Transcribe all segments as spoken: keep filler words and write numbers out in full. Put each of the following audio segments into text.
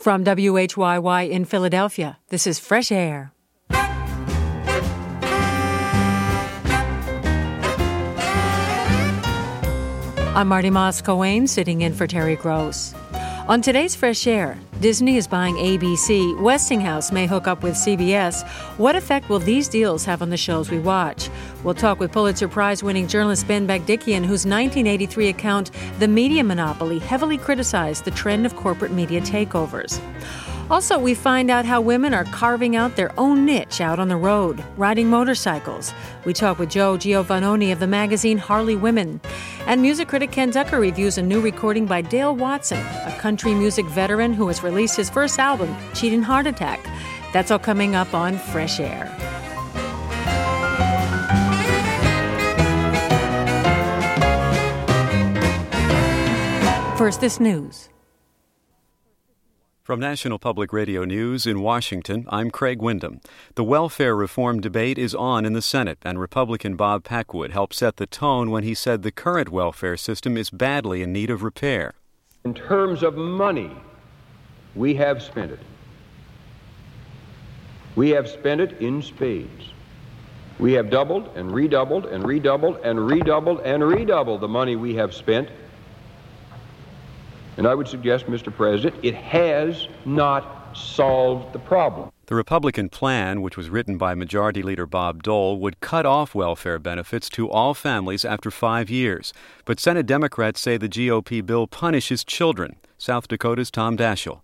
From W H Y Y in Philadelphia, this is Fresh Air. I'm Marty Moss-Coane, sitting in for Terry Gross. On today's Fresh Air, Disney is buying A B C. Westinghouse may hook up with C B S. What effect will these deals have on the shows we watch? We'll talk with Pulitzer Prize-winning journalist Ben Bagdikian, whose nineteen eighty-three account, The Media Monopoly, heavily criticized the trend of corporate media takeovers. Also, we find out how women are carving out their own niche out on the road, riding motorcycles. We talk with Joe Giovannoni of the magazine Harley Women. And music critic Ken Tucker reviews a new recording by Dale Watson, a country music veteran who has released his first album, Cheatin' Heart Attack. That's all coming up on Fresh Air. First, this news. From National Public Radio News in Washington, I'm Craig Windham. The welfare reform debate is on in the Senate, and Republican Bob Packwood helped set the tone when he said the current welfare system is badly in need of repair. In terms of money, we have spent it. We have spent it in spades. We have doubled and redoubled and redoubled and redoubled and redoubled the money we have spent. And I would suggest, Mister President, it has not solved the problem. The Republican plan, which was written by Majority Leader Bob Dole, would cut off welfare benefits to all families after five years. But Senate Democrats say the G O P bill punishes children. South Dakota's Tom Daschle.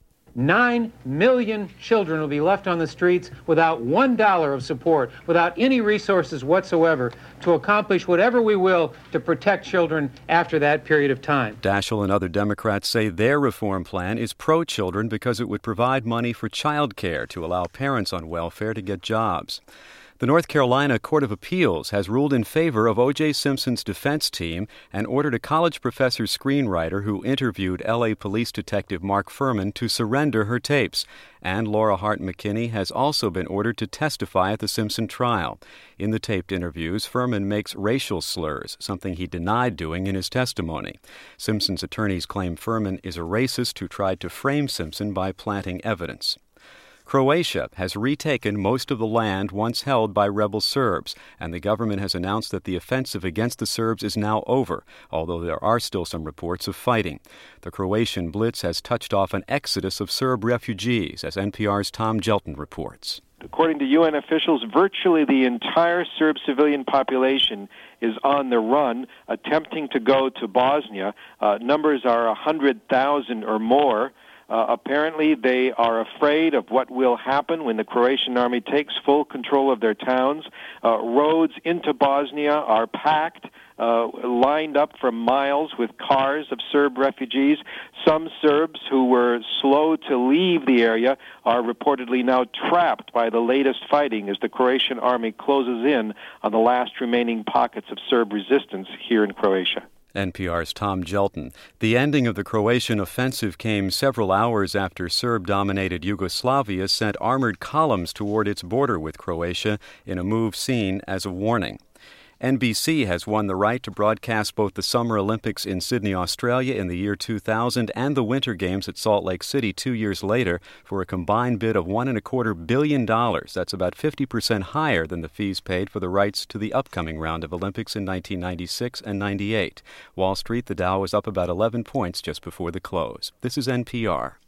Nine million children will be left on the streets without one dollar of support, without any resources whatsoever to accomplish whatever we will to protect children after that period of time. Daschle and other Democrats say their reform plan is pro-children because it would provide money for child care to allow parents on welfare to get jobs. The North Carolina Court of Appeals has ruled in favor of O J. Simpson's defense team and ordered a college professor screenwriter who interviewed L A police detective Mark Furman to surrender her tapes. And Laura Hart McKinney has also been ordered to testify at the Simpson trial. In the taped interviews, Furman makes racial slurs, something he denied doing in his testimony. Simpson's attorneys claim Furman is a racist who tried to frame Simpson by planting evidence. Croatia has retaken most of the land once held by rebel Serbs, and the government has announced that the offensive against the Serbs is now over, although there are still some reports of fighting. The Croatian blitz has touched off an exodus of Serb refugees, as N P R's Tom Jelton reports. According to U N officials, virtually the entire Serb civilian population is on the run, attempting to go to Bosnia. Uh, numbers are one hundred thousand or more. Uh, apparently, they are afraid of what will happen when the Croatian army takes full control of their towns. Uh, roads into Bosnia are packed, uh, lined up for miles with cars of Serb refugees. Some Serbs who were slow to leave the area are reportedly now trapped by the latest fighting as the Croatian army closes in on the last remaining pockets of Serb resistance here in Croatia. N P R's Tom Jelton. The ending of the Croatian offensive came several hours after Serb-dominated Yugoslavia sent armored columns toward its border with Croatia in a move seen as a warning. N B C has won the right to broadcast both the Summer Olympics in Sydney, Australia in the year two thousand and the Winter Games at Salt Lake City two years later for a combined bid of one and a quarter billion dollars. That's about fifty percent higher than the fees paid for the rights to the upcoming round of Olympics in nineteen ninety-six and ninety-eight. Wall Street, the Dow was up about eleven points just before the close. This is N P R.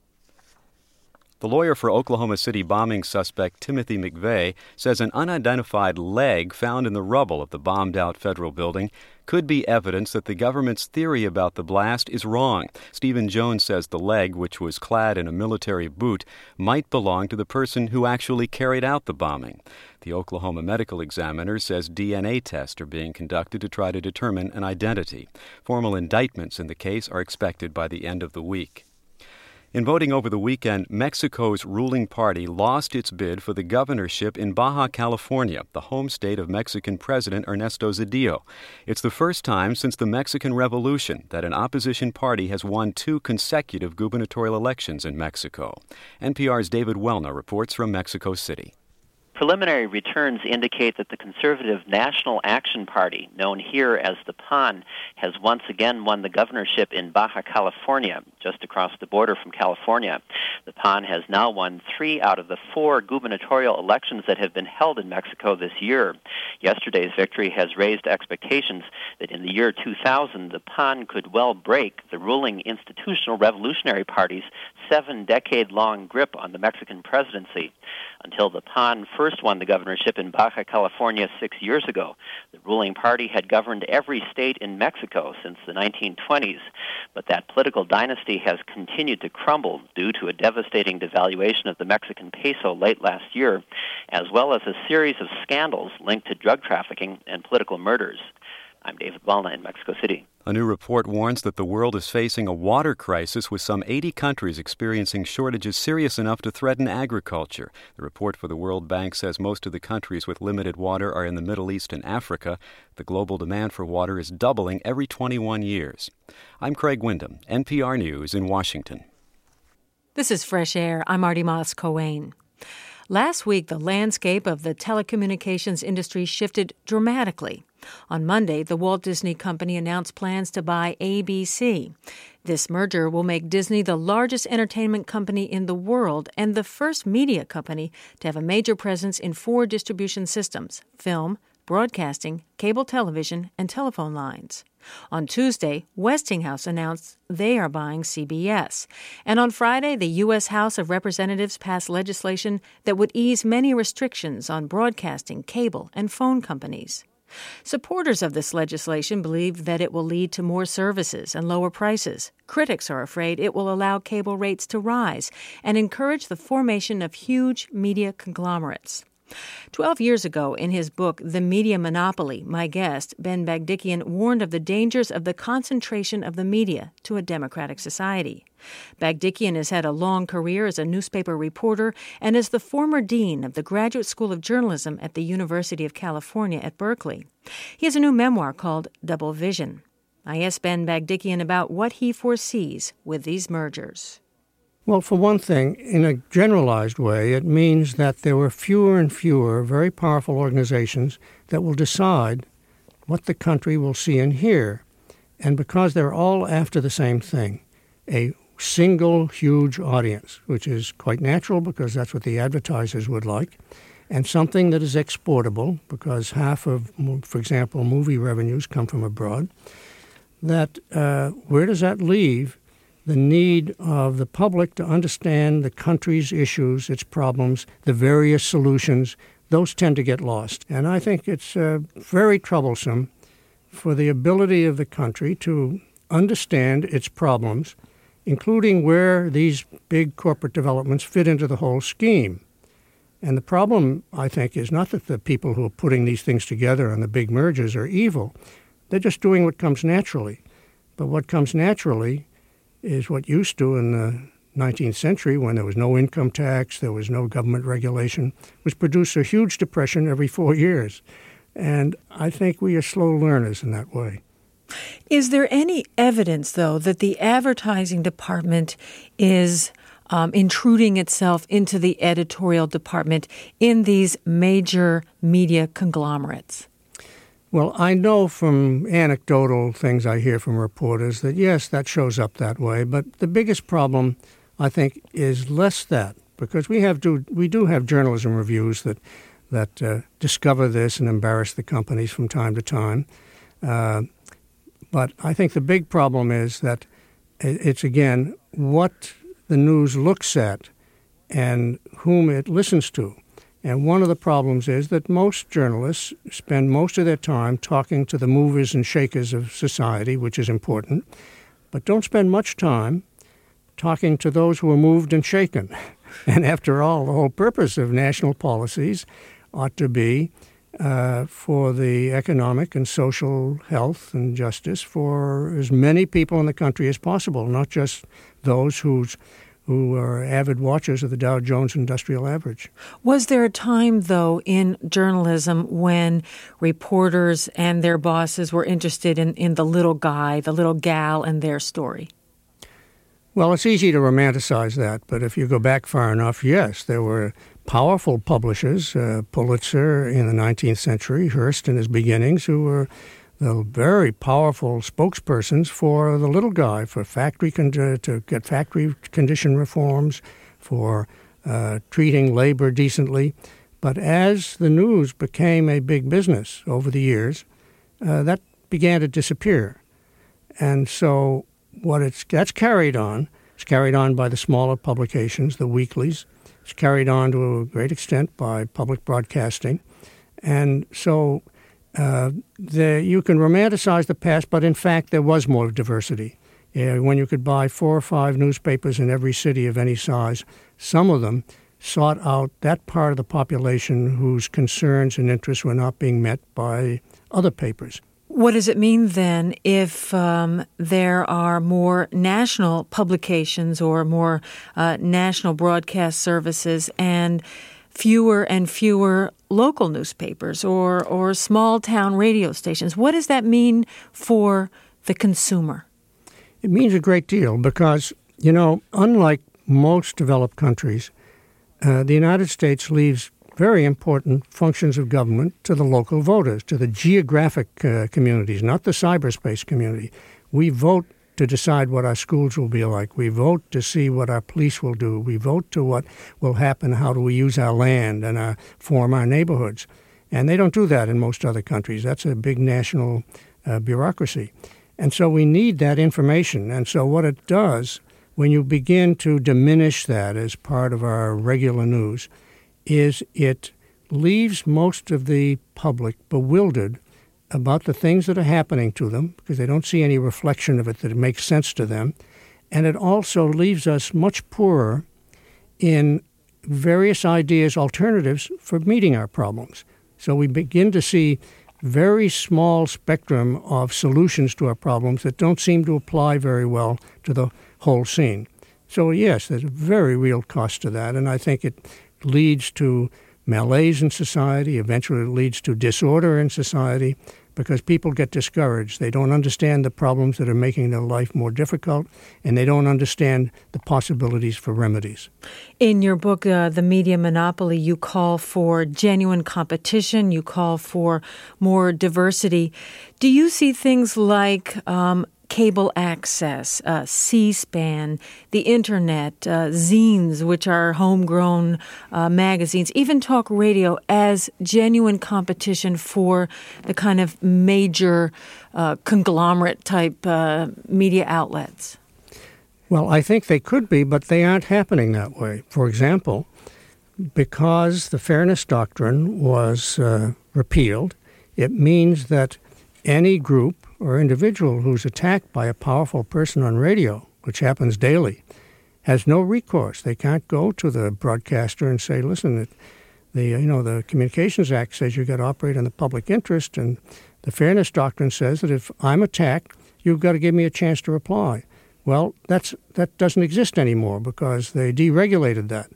The lawyer for Oklahoma City bombing suspect Timothy McVeigh says an unidentified leg found in the rubble of the bombed-out federal building could be evidence that the government's theory about the blast is wrong. Stephen Jones says the leg, which was clad in a military boot, might belong to the person who actually carried out the bombing. The Oklahoma Medical Examiner says D N A tests are being conducted to try to determine an identity. Formal indictments in the case are expected by the end of the week. In voting over the weekend, Mexico's ruling party lost its bid for the governorship in Baja California, the home state of Mexican President Ernesto Zedillo. It's the first time since the Mexican Revolution that an opposition party has won two consecutive gubernatorial elections in Mexico. N P R's David Welna reports from Mexico City. Preliminary returns indicate that the conservative National Action Party, known here as the P A N, has once again won the governorship in Baja California, just across the border from California. The P A N has now won three out of the four gubernatorial elections that have been held in Mexico this year. Yesterday's victory has raised expectations that in the year two thousand, the P A N could well break the ruling Institutional Revolutionary Party's seven-decade-long grip on the Mexican presidency. Until the P A N first won the governorship in Baja California six years ago, the ruling party had governed every state in Mexico since the nineteen twenties. But that political dynasty has continued to crumble due to a devastating devaluation of the Mexican peso late last year, as well as a series of scandals linked to drug trafficking and political murders. I'm David Walna in Mexico City. A new report warns that the world is facing a water crisis, with some eighty countries experiencing shortages serious enough to threaten agriculture. The report for the World Bank says most of the countries with limited water are in the Middle East and Africa. The global demand for water is doubling every twenty-one years. I'm Craig Wyndham, N P R News in Washington. This is Fresh Air. I'm Marty Moss-Coane. Last week, the landscape of the telecommunications industry shifted dramatically. On Monday, the Walt Disney Company announced plans to buy A B C. This merger will make Disney the largest entertainment company in the world and the first media company to have a major presence in four distribution systems: film, broadcasting, cable television, and telephone lines. On Tuesday, Westinghouse announced they are buying C B S. And on Friday, the U S House of Representatives passed legislation that would ease many restrictions on broadcasting, cable, and phone companies. Supporters of this legislation believe that it will lead to more services and lower prices. Critics are afraid it will allow cable rates to rise and encourage the formation of huge media conglomerates. Twelve years ago, in his book, The Media Monopoly, my guest, Ben Bagdikian, warned of the dangers of the concentration of the media to a democratic society. Bagdikian has had a long career as a newspaper reporter and is the former dean of the Graduate School of Journalism at the University of California at Berkeley. He has a new memoir called Double Vision. I asked Ben Bagdikian about what he foresees with these mergers. Well, for one thing, in a generalized way, it means that there were fewer and fewer very powerful organizations that will decide what the country will see and hear. And because they're all after the same thing, a single huge audience, which is quite natural because that's what the advertisers would like, and something that is exportable because half of, for example, movie revenues come from abroad, that uh, where does that leave the need of the public to understand the country's issues, its problems, the various solutions? Those tend to get lost. And I think it's uh, very troublesome for the ability of the country to understand its problems, including where these big corporate developments fit into the whole scheme. And the problem, I think, is not that the people who are putting these things together on the big mergers are evil. They're just doing what comes naturally. But what comes naturally is what used to in the nineteenth century, when there was no income tax, there was no government regulation, was produce a huge depression every four years. And I think we are slow learners in that way. Is there any evidence, though, that the advertising department is um, intruding itself into the editorial department in these major media conglomerates? Well, I know from anecdotal things I hear from reporters that, yes, that shows up that way. But the biggest problem, I think, is less that, because we have do, we do have journalism reviews that, that uh, discover this and embarrass the companies from time to time. Uh, but I think the big problem is that it's, again, what the news looks at and whom it listens to. And one of the problems is that most journalists spend most of their time talking to the movers and shakers of society, which is important, but don't spend much time talking to those who are moved and shaken. And after all, the whole purpose of national policies ought to be uh, for the economic and social health and justice for as many people in the country as possible, not just those whose who are avid watchers of the Dow Jones Industrial Average. Was there a time, though, in journalism when reporters and their bosses were interested in, in the little guy, the little gal, and their story? Well, it's easy to romanticize that, but if you go back far enough, yes, there were powerful publishers, uh, Pulitzer in the nineteenth century, Hearst in his beginnings, who were the very powerful spokespersons for the little guy, for factory con- to get factory condition reforms, for uh, treating labor decently. But as the news became a big business over the years, uh, that began to disappear. And so what it's that's carried on. It's carried on by the smaller publications, the weeklies. It's carried on to a great extent by public broadcasting. And so uh, the, you can romanticize the past, but in fact there was more diversity. Uh, when you could buy four or five newspapers in every city of any size, some of them sought out that part of the population whose concerns and interests were not being met by other papers. What does it mean then if um, there are more national publications or more uh, national broadcast services and fewer and fewer local newspapers or, or small-town radio stations? What does that mean for the consumer? It means a great deal because, you know, unlike most developed countries, uh, the United States leaves very important functions of government to the local voters, to the geographic uh, communities, not the cyberspace community. We vote to decide what our schools will be like. We vote to see what our police will do. We vote to what will happen, how do we use our land and our, form our neighborhoods. And they don't do that in most other countries. That's a big national uh, bureaucracy. And so we need that information. And so what it does, when you begin to diminish that as part of our regular news, is it leaves most of the public bewildered about the things that are happening to them because they don't see any reflection of it that makes sense to them. And it also leaves us much poorer in various ideas, alternatives for meeting our problems. So we begin to see very small spectrum of solutions to our problems that don't seem to apply very well to the whole scene. So yes, there's a very real cost to that, and I think it leads to malaise in society. Eventually it leads to disorder in society because people get discouraged. They don't understand the problems that are making their life more difficult, and they don't understand the possibilities for remedies. In your book, uh, The Media Monopoly, you call for genuine competition. You call for more diversity. Do you see things like um, cable access, uh, C-SPAN, the Internet, uh, zines, which are homegrown uh, magazines, even talk radio as genuine competition for the kind of major uh, conglomerate-type uh, media outlets? Well, I think they could be, but they aren't happening that way. For example, because the Fairness Doctrine was uh, repealed, it means that any group or individual who's attacked by a powerful person on radio, which happens daily, has no recourse. They can't go to the broadcaster and say, listen, it, the you know the Communications Act says you've got to operate in the public interest, and the Fairness Doctrine says that if I'm attacked, you've got to give me a chance to reply. Well, that's that doesn't exist anymore because they deregulated that.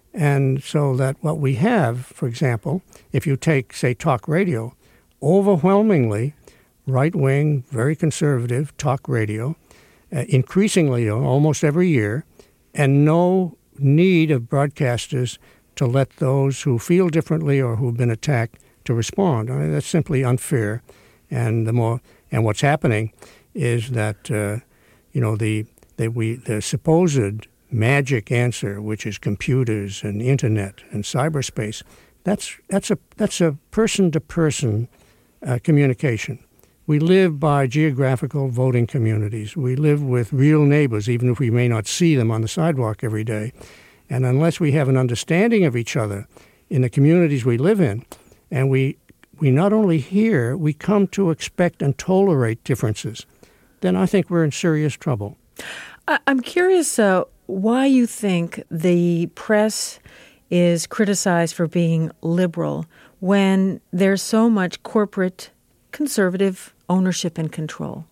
And so that what we have, for example, if you take, say, talk radio, overwhelmingly right-wing, very conservative talk radio, uh, increasingly almost every year, and no need of broadcasters to let those who feel differently or who've been attacked to respond. I mean, that's simply unfair. And the more and what's happening is that uh, you know the that we the supposed magic answer, which is computers and internet and cyberspace, that's that's a that's a person-to-person uh, communication. We live by geographical voting communities. We live with real neighbors, even if we may not see them on the sidewalk every day. And unless we have an understanding of each other in the communities we live in, and we we not only hear, we come to expect and tolerate differences, then I think we're in serious trouble. I'm curious uh, why you think the press is criticized for being liberal when there's so much corporate conservative ownership and control.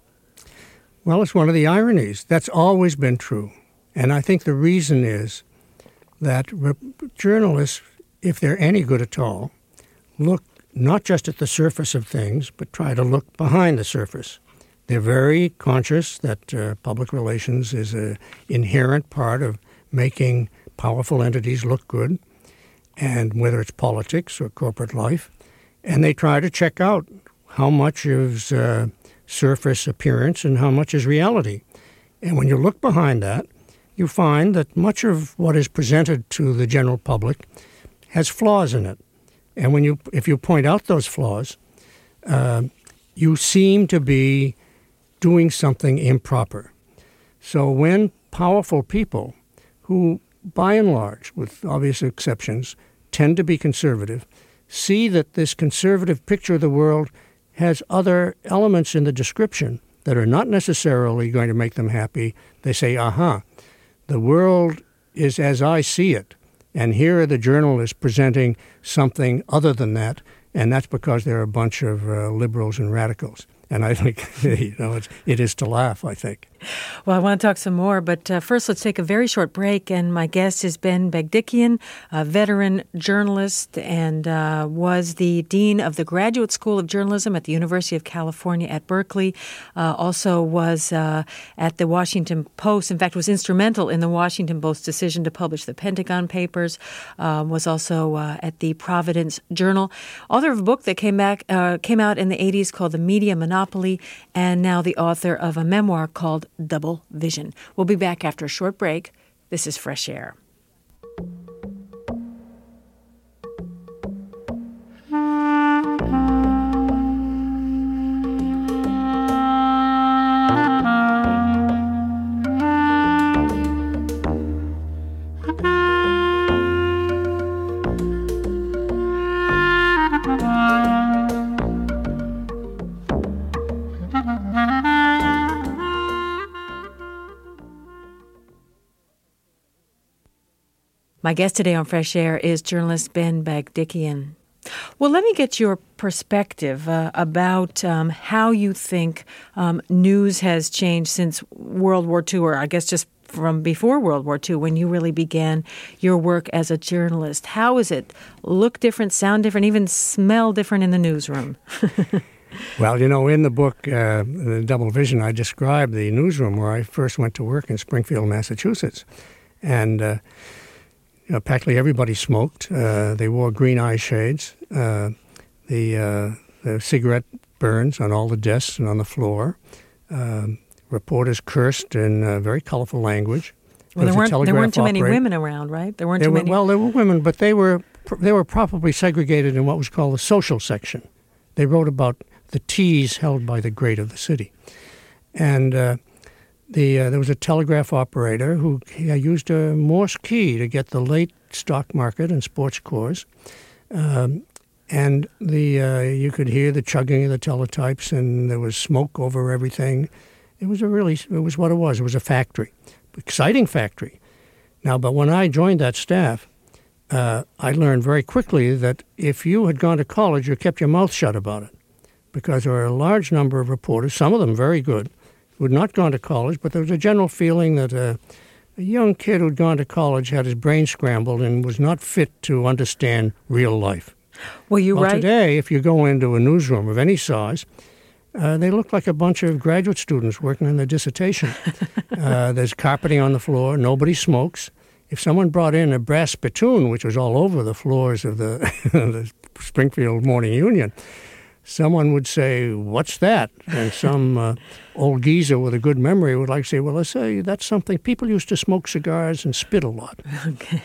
Well, it's one of the ironies. That's always been true. And I think the reason is that re- journalists, if they're any good at all, look not just at the surface of things, but try to look behind the surface. They're very conscious that uh, public relations is an inherent part of making powerful entities look good. and whether it's politics or corporate life, and they try to check out how much is uh, surface appearance and how much is reality. And when you look behind that, you find that much of what is presented to the general public has flaws in it. And when you, if you point out those flaws, uh, you seem to be doing something improper. So when powerful people, who by and large, with obvious exceptions, tend to be conservative, see that this conservative picture of the world has other elements in the description that are not necessarily going to make them happy, they say, aha, the world is as I see it, and here are the journalists presenting something other than that, and that's because they're a bunch of uh, liberals and radicals. And I think, you know, it's, it is to laugh, I think. Well, I want to talk some more, but uh, first let's take a very short break. And my guest is Ben Begdikian, a veteran journalist and uh, was the dean of the Graduate School of Journalism at the University of California at Berkeley. Uh, also was uh, at the Washington Post. In fact, was instrumental in the Washington Post's decision to publish the Pentagon Papers. Uh, was also uh, at the Providence Journal. Author of a book that came back uh, came out in the eighties called The Media Monopoly, and now the author of a memoir called Double Vision. We'll be back after a short break. This is Fresh Air. My guest today on Fresh Air is journalist Ben Begdikian. Well, let me get your perspective uh, about um, how you think um, news has changed since World War Two, or I guess just from before World War Two, when you really began your work as a journalist. How is it look different, sound different, even smell different in the newsroom? Well, you know, in the book, uh, The Double Vision, I described the newsroom where I first went to work in Springfield, Massachusetts. And uh, you know, practically everybody smoked. Uh, they wore green eye shades. Uh, the, uh, the cigarette burns on all the desks and on the floor. Um, reporters cursed in uh, very colorful language. Well, there weren't, there weren't too operator. many women around, right? There weren't there too were, many. Well, there were women, but they were they were probably segregated in what was called the social section. They wrote about the teas held by the great of the city. And uh, the uh, there was a telegraph operator who uh, used a Morse key to get the late stock market and sports scores. Um, and the uh, you could hear the chugging of the teletypes, and there was smoke over everything. It was a really, it was what it was. It was a factory, exciting factory. Now, but when I joined that staff, uh, I learned very quickly that if you had gone to college, you kept your mouth shut about it, because there were a large number of reporters, some of them very good, who had not gone to college, but there was a general feeling that uh, a young kid who'd gone to college had his brain scrambled and was not fit to understand real life. Well, you're well, right. Today, if you go into a newsroom of any size, uh, they look like a bunch of graduate students working on their dissertation. uh, there's carpeting on the floor. Nobody smokes. If someone brought in a brass spittoon, which was all over the floors of the, the Springfield Morning Union, someone would say, "What's that?" And some uh, old geezer with a good memory would like to say, "Well, let's say that's something people used to smoke cigars and spit a lot." Okay.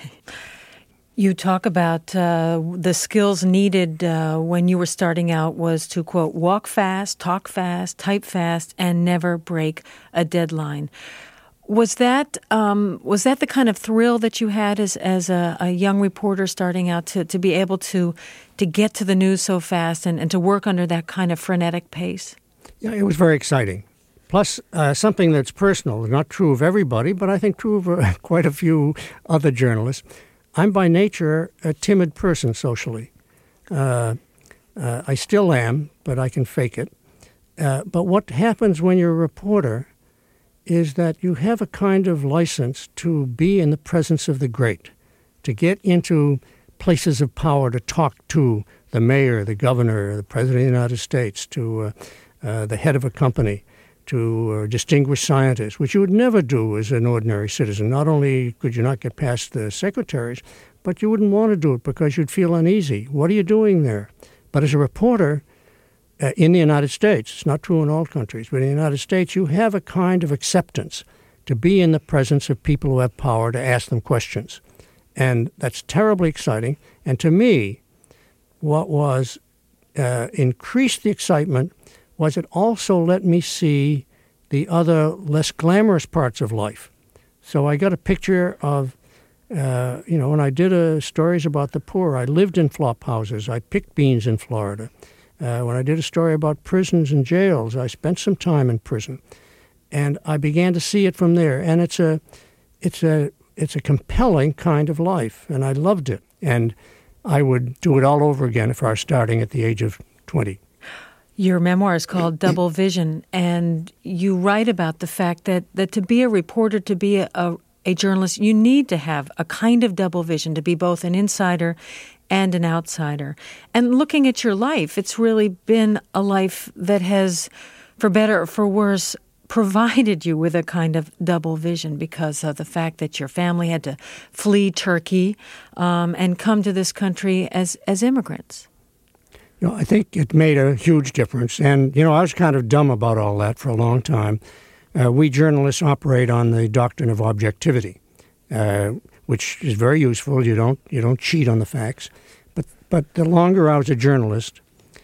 You talk about uh, the skills needed uh, when you were starting out was to, quote, walk fast, talk fast, type fast, and never break a deadline. Was that um, was that the kind of thrill that you had as as a, a young reporter starting out to, to be able to to get to the news so fast and, and to work under that kind of frenetic pace? Yeah, it was very exciting. Plus, uh, something that's personal, not true of everybody, but I think true of uh, quite a few other journalists. I'm by nature a timid person socially. Uh, uh, I still am, but I can fake it. Uh, but what happens when you're a reporter is that you have a kind of license to be in the presence of the great, to get into places of power, to talk to the mayor, the governor, the president of the United States, to uh, uh, the head of a company, to uh, distinguished scientists, which you would never do as an ordinary citizen. Not only could you not get past the secretaries, but you wouldn't want to do it because you'd feel uneasy. What are you doing there? But as a reporter uh, in the United States, it's not true in all countries, but in the United States, you have a kind of acceptance to be in the presence of people who have power, to ask them questions. And that's terribly exciting. And to me, what was uh, increased the excitement was it also let me see the other less glamorous parts of life. So I got a picture of, uh, you know, when I did uh, stories about the poor, I lived in flop houses. I picked beans in Florida. Uh, when I did a story about prisons and jails, I spent some time in prison. And I began to see it from there. And it's a, it's a, it's a compelling kind of life, and I loved it. And I would do it all over again if I was starting at the age of twenty. Your memoir is called Double Vision, and you write about the fact that, that to be a reporter, to be a, a, a journalist, you need to have a kind of double vision, to be both an insider and an outsider. And looking at your life, it's really been a life that has, for better or for worse, provided you with a kind of double vision because of the fact that your family had to flee Turkey um, and come to this country as, as immigrants. You know, I think it made a huge difference. And, you know, I was kind of dumb about all that for a long time. Uh, we journalists operate on the doctrine of objectivity, uh, which is very useful. You don't you don't cheat on the facts. But but the longer I was a journalist,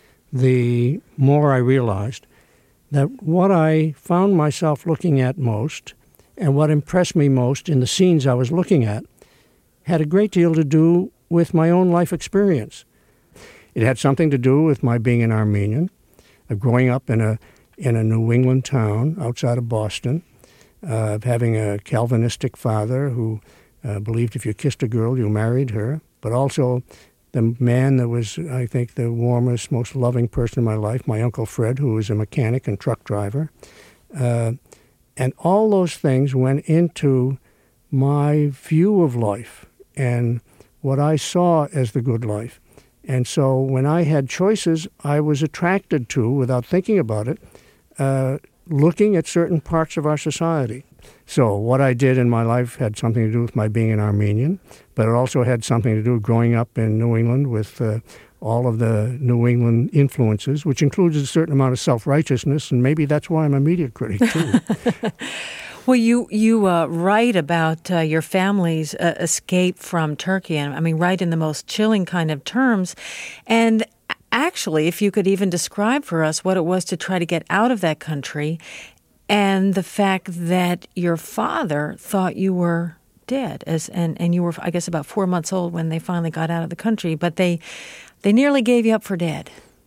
the more I realized that what I found myself looking at most and what impressed me most in the scenes I was looking at had a great deal to do with my own life experience. It had something to do with my being an Armenian, of growing up in a in a New England town outside of Boston, uh, of having a Calvinistic father who uh, believed if you kissed a girl, you married her, but also the man that was, I think, the warmest, most loving person in my life, my Uncle Fred, who was a mechanic and truck driver. Uh, and all those things went into my view of life and what I saw as the good life. And so when I had choices, I was attracted to, without thinking about it, uh, looking at certain parts of our society. So what I did in my life had something to do with my being an Armenian, but it also had something to do with growing up in New England with uh, all of the New England influences, which includes a certain amount of self-righteousness, and maybe that's why I'm a media critic, too. Well, you you uh, write about uh, your family's uh, escape from Turkey, and I mean, write in the most chilling kind of terms. And actually, if you could even describe for us what it was to try to get out of that country, and the fact that your father thought you were dead, as and, and you were, I guess, about four months old when they finally got out of the country, but they they nearly gave you up for dead.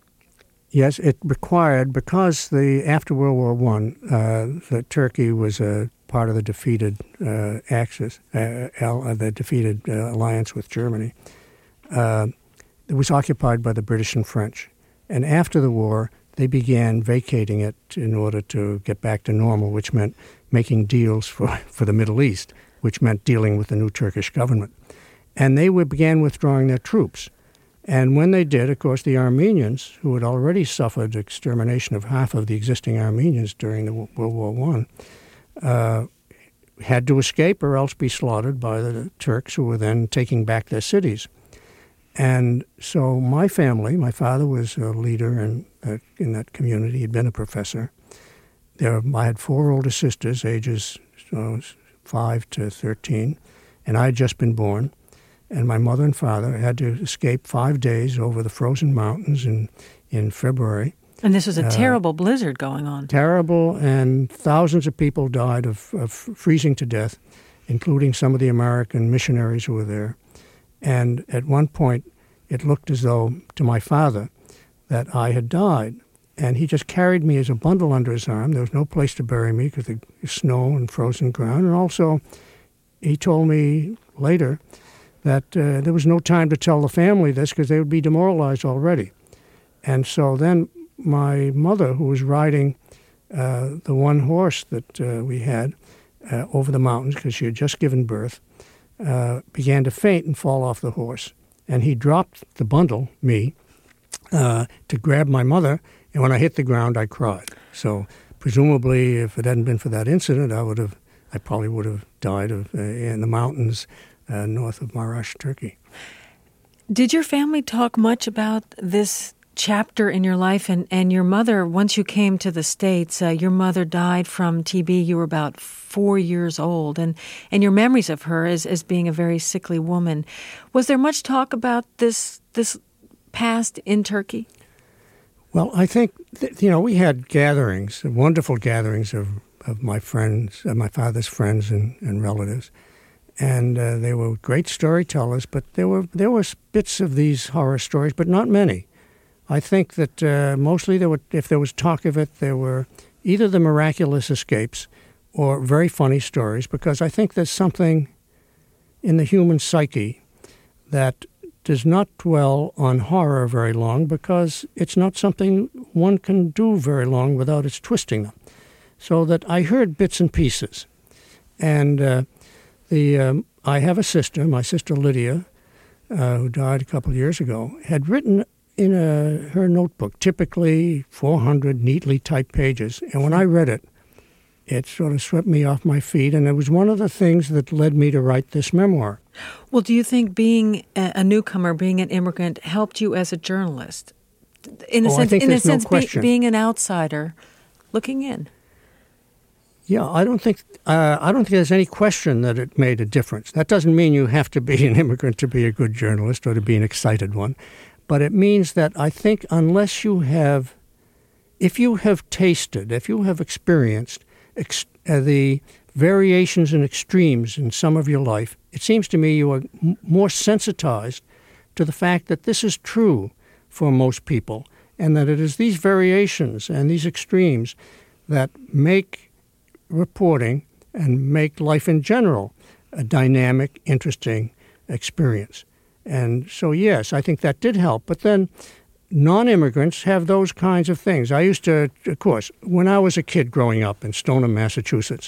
Yes, it required, because the after World War One, uh, that Turkey was a part of the defeated uh, Axis, uh, uh, the defeated uh, alliance with Germany. Uh, it was occupied by the British and French, and after the war, they began vacating it in order to get back to normal, which meant making deals for, for the Middle East, which meant dealing with the new Turkish government. And they were, began withdrawing their troops. And when they did, of course, the Armenians, who had already suffered extermination of half of the existing Armenians during the World War One, uh, had to escape or else be slaughtered by the Turks, who were then taking back their cities. And so my family, my father was a leader in, uh, in that community. He'd been a professor. There, I had four older sisters, ages uh, five to thirteen, and I had just been born. And my mother and father had to escape five days over the frozen mountains in, in February. And this was a uh, terrible blizzard going on. Terrible, and thousands of people died of, of freezing to death, including some of the American missionaries who were there. And at one point, it looked as though, to my father, that I had died. And he just carried me as a bundle under his arm. There was no place to bury me because of the snow and frozen ground. And also, he told me later that uh, there was no time to tell the family this because they would be demoralized already. And so then my mother, who was riding uh, the one horse that uh, we had uh, over the mountains because she had just given birth, uh, began to faint and fall off the horse. And he dropped the bundle, me, uh, to grab my mother. And when I hit the ground, I cried. So presumably, if it hadn't been for that incident, I would have, I probably would have died of, uh, in the mountains uh, north of Marash, Turkey. Did your family talk much about this chapter in your life? And, and your mother, once you came to the States, uh, your mother died from T B. You were about four years old. And, and your memories of her as, as being a very sickly woman. Was there much talk about this this past in Turkey? Well, I think, that, you know, we had gatherings, wonderful gatherings of, of my friends, of my father's friends and, and relatives. And uh, they were great storytellers, but there were there were bits of these horror stories, but not many. I think that uh, mostly there were, if there was talk of it, there were either the miraculous escapes or very funny stories, because I think there's something in the human psyche that does not dwell on horror very long, because it's not something one can do very long without its twisting them. So that I heard bits and pieces. And uh, the um, I have a sister, my sister Lydia, uh, who died a couple of years ago, had written in a, her notebook, typically four hundred neatly typed pages. And when I read it, it sort of swept me off my feet. And it was one of the things that led me to write this memoir. Well, do you think being a newcomer, being an immigrant, helped you as a journalist? In a oh, sense, I think in there's a sense no question. Be, being an outsider looking in. Yeah, I don't think uh, I don't think there's any question that it made a difference. That doesn't mean you have to be an immigrant to be a good journalist or to be an excited one. But it means that I think unless you have, if you have tasted, if you have experienced ex- uh, the variations and extremes in some of your life, it seems to me you are m- more sensitized to the fact that this is true for most people, and that it is these variations and these extremes that make reporting and make life in general a dynamic, interesting experience. And so, yes, I think that did help. But then non-immigrants have those kinds of things. I used to, of course, when I was a kid growing up in Stoneham, Massachusetts,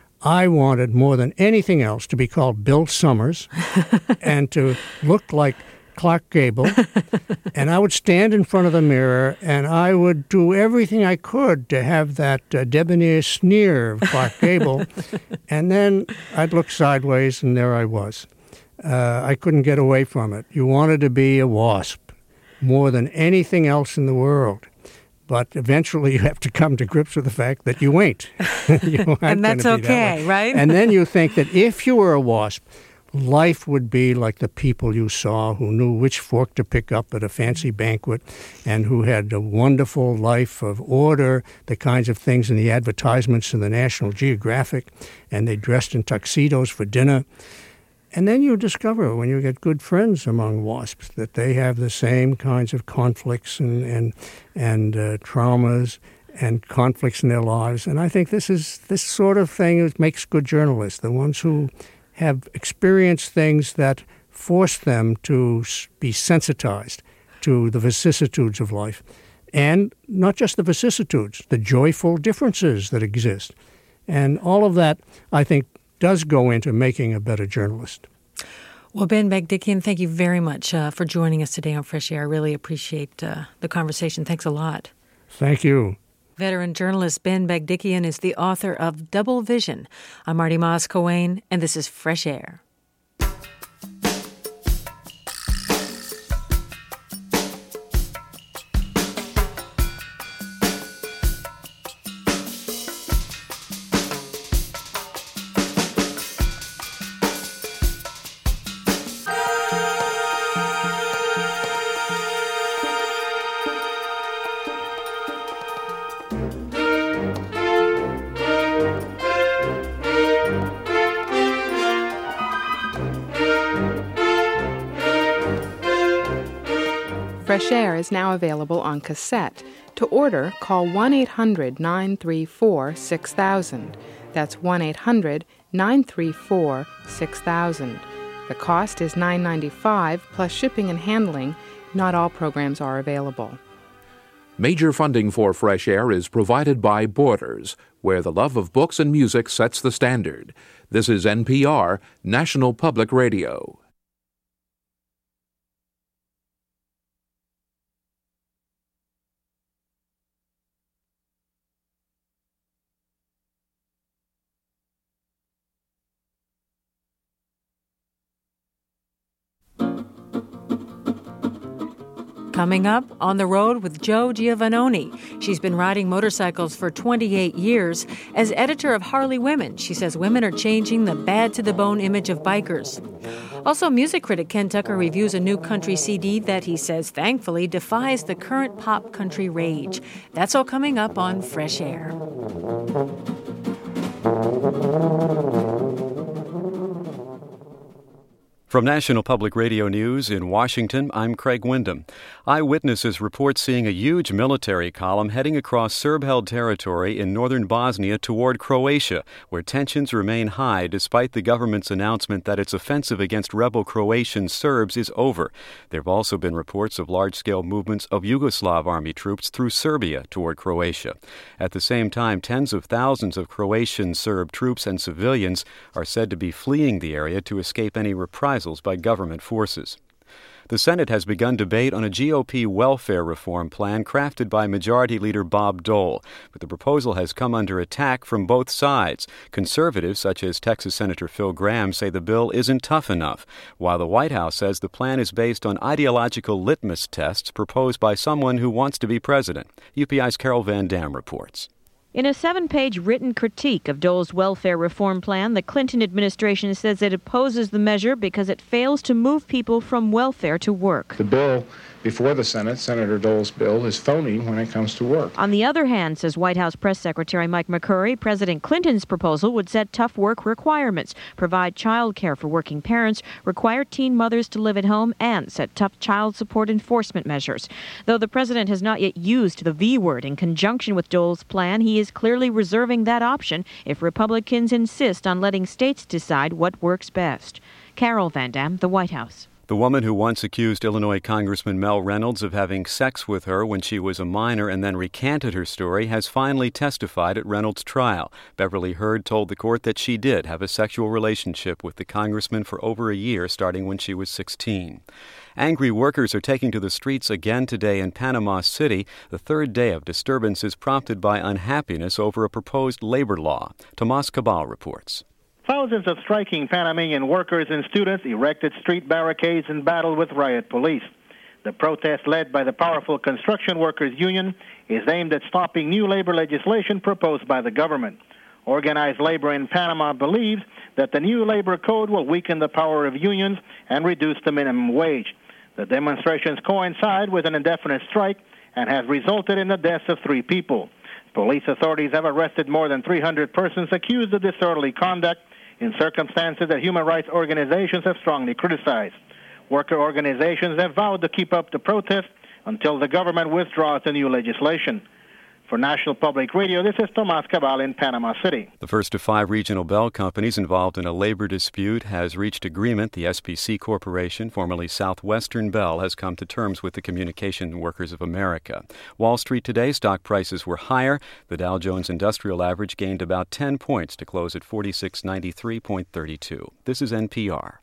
I wanted more than anything else to be called Bill Summers and to look like Clark Gable. And I would stand in front of the mirror and I would do everything I could to have that uh, debonair sneer of Clark Gable. And then I'd look sideways and there I was. Uh, I couldn't get away from it. You wanted to be a wasp more than anything else in the world. But eventually you have to come to grips with the fact that you ain't. you and that's okay, that right? And then you think that if you were a wasp, life would be like the people you saw who knew which fork to pick up at a fancy banquet and who had a wonderful life of order, the kinds of things in the advertisements in the National Geographic, and they dressed in tuxedos for dinner. And then you discover, when you get good friends among wasps, that they have the same kinds of conflicts and and, and uh, traumas and conflicts in their lives. And I think this is this sort of thing that makes good journalists, the ones who have experienced things that force them to be sensitized to the vicissitudes of life. And not just the vicissitudes, the joyful differences that exist. And all of that, I think, does go into making a better journalist. Well, Ben Bagdikian, thank you very much uh, for joining us today on Fresh Air. I really appreciate uh, the conversation. Thanks a lot. Thank you. Veteran journalist Ben Bagdikian is the author of Double Vision. I'm Marty Moss-Coane, and this is Fresh Air. Fresh Air is now available on cassette. To order, call one eight hundred nine three four six thousand. That's one eight hundred nine three four six thousand. The cost is nine dollars and ninety-five cents plus shipping and handling. Not all programs are available. Major funding for Fresh Air is provided by Borders, where the love of books and music sets the standard. This is N P R, National Public Radio. Coming up, On the Road with Jo Giovannoni. She's been riding motorcycles for twenty-eight years. As editor of Harley Women, she says women are changing the bad-to-the-bone image of bikers. Also, music critic Ken Tucker reviews a new country C D that he says, thankfully, defies the current pop country rage. That's all coming up on Fresh Air. From National Public Radio News in Washington, I'm Craig Windham. Eyewitnesses report seeing a huge military column heading across Serb-held territory in northern Bosnia toward Croatia, where tensions remain high despite the government's announcement that its offensive against rebel Croatian Serbs is over. There have also been reports of large-scale movements of Yugoslav army troops through Serbia toward Croatia. At the same time, tens of thousands of Croatian Serb troops and civilians are said to be fleeing the area to escape any reprisals by government forces. The Senate has begun debate on a G O P welfare reform plan crafted by Majority Leader Bob Dole, but the proposal has come under attack from both sides. Conservatives, such as Texas Senator Phil Gramm, say the bill isn't tough enough, while the White House says the plan is based on ideological litmus tests proposed by someone who wants to be president. U P I's Carol Van Dam reports. In a seven-page written critique of Dole's welfare reform plan, the Clinton administration says it opposes the measure because it fails to move people from welfare to work. The bill before the Senate, Senator Dole's bill, is phony when it comes to work. On the other hand, says White House Press Secretary Mike McCurry, President Clinton's proposal would set tough work requirements, provide child care for working parents, require teen mothers to live at home, and set tough child support enforcement measures. Though the president has not yet used the V word in conjunction with Dole's plan, he is clearly reserving that option if Republicans insist on letting states decide what works best. Carol Van Dam, the White House. The woman who once accused Illinois Congressman Mel Reynolds of having sex with her when she was a minor and then recanted her story has finally testified at Reynolds' trial. Beverly Hurd told the court that she did have a sexual relationship with the congressman for over a year, starting when she was sixteen. Angry workers are taking to the streets again today in Panama City, the third day of disturbances prompted by unhappiness over a proposed labor law. Tomas Cabal reports. Thousands of striking Panamanian workers and students erected street barricades and battled with riot police. The protest, led by the powerful Construction Workers Union, is aimed at stopping new labor legislation proposed by the government. Organized labor in Panama believes that the new labor code will weaken the power of unions and reduce the minimum wage. The demonstrations coincide with an indefinite strike and have resulted in the deaths of three people. Police authorities have arrested more than three hundred persons accused of disorderly conduct in circumstances that human rights organizations have strongly criticized. Worker organizations have vowed to keep up the protest until the government withdraws the new legislation. For National Public Radio, this is Tomas Cabal in Panama City. The first of five regional bell companies involved in a labor dispute has reached agreement. The S P C Corporation, formerly Southwestern Bell, has come to terms with the Communication Workers of America. Wall Street today, stock prices were higher. The Dow Jones Industrial Average gained about ten points to close at forty-six ninety-three point three two. This is N P R.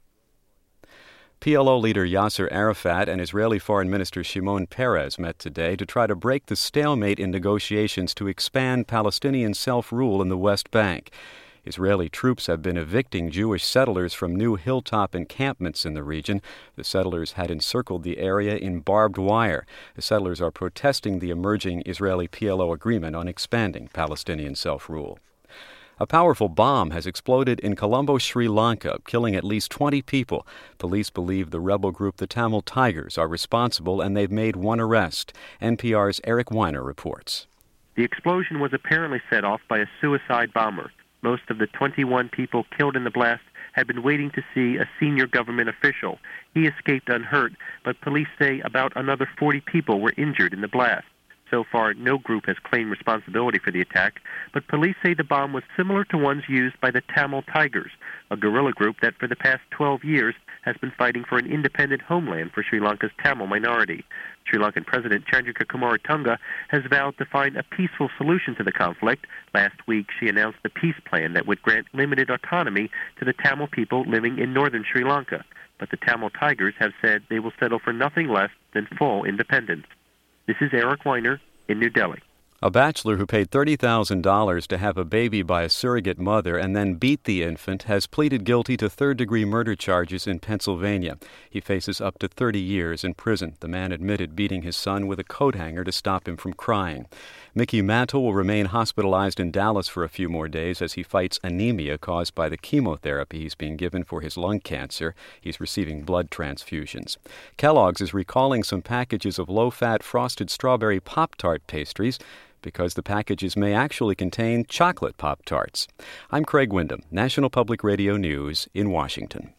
P L O leader Yasser Arafat and Israeli Foreign Minister Shimon Peres met today to try to break the stalemate in negotiations to expand Palestinian self-rule in the West Bank. Israeli troops have been evicting Jewish settlers from new hilltop encampments in the region. The settlers had encircled the area in barbed wire. The settlers are protesting the emerging Israeli-P L O agreement on expanding Palestinian self-rule. A powerful bomb has exploded in Colombo, Sri Lanka, killing at least twenty people. Police believe the rebel group the Tamil Tigers are responsible, and they've made one arrest. N P R's Eric Weiner reports. The explosion was apparently set off by a suicide bomber. Most of the twenty-one people killed in the blast had been waiting to see a senior government official. He escaped unhurt, but police say about another forty people were injured in the blast. So far, no group has claimed responsibility for the attack, but police say the bomb was similar to ones used by the Tamil Tigers, a guerrilla group that for the past twelve years has been fighting for an independent homeland for Sri Lanka's Tamil minority. Sri Lankan President Chandrika Kumaratunga has vowed to find a peaceful solution to the conflict. Last week, she announced a peace plan that would grant limited autonomy to the Tamil people living in northern Sri Lanka. But the Tamil Tigers have said they will settle for nothing less than full independence. This is Eric Weiner in New Delhi. A bachelor who paid thirty thousand dollars to have a baby by a surrogate mother and then beat the infant has pleaded guilty to third-degree murder charges in Pennsylvania. He faces up to thirty years in prison. The man admitted beating his son with a coat hanger to stop him from crying. Mickey Mantle will remain hospitalized in Dallas for a few more days as he fights anemia caused by the chemotherapy he's being given for his lung cancer. He's receiving blood transfusions. Kellogg's is recalling some packages of low-fat frosted strawberry Pop-Tart pastries because the packages may actually contain chocolate Pop-Tarts. I'm Craig Wyndham, National Public Radio News in Washington.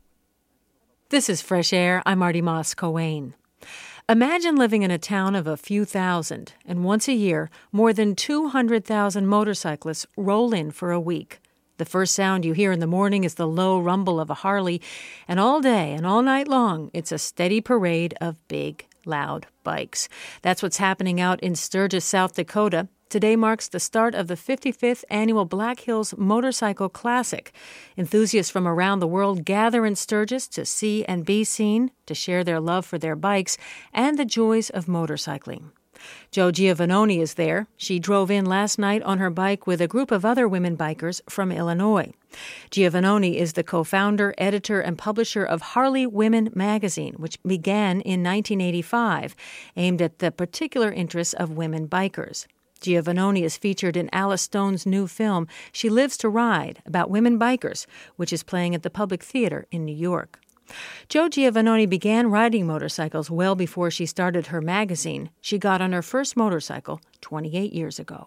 This is Fresh Air. I'm Marty Moss-Coane. Imagine living in a town of a few thousand, and once a year, more than two hundred thousand motorcyclists roll in for a week. The first sound you hear in the morning is the low rumble of a Harley, and all day and all night long, it's a steady parade of big, loud bikes. That's what's happening out in Sturgis, South Dakota. Today marks the start of the fifty-fifth annual Black Hills Motorcycle Classic. Enthusiasts from around the world gather in Sturgis to see and be seen, to share their love for their bikes and the joys of motorcycling. Jo Giovannoni is there. She drove in last night on her bike with a group of other women bikers from Illinois. Giovannoni is the co-founder, editor, and publisher of Harley Women magazine, which began in nineteen eighty-five, aimed at the particular interests of women bikers. Giovannoni is featured in Alice Stone's new film, She Lives to Ride, about women bikers, which is playing at the Public Theater in New York. Jo Giovannoni began riding motorcycles well before she started her magazine. She got on her first motorcycle twenty-eight years ago.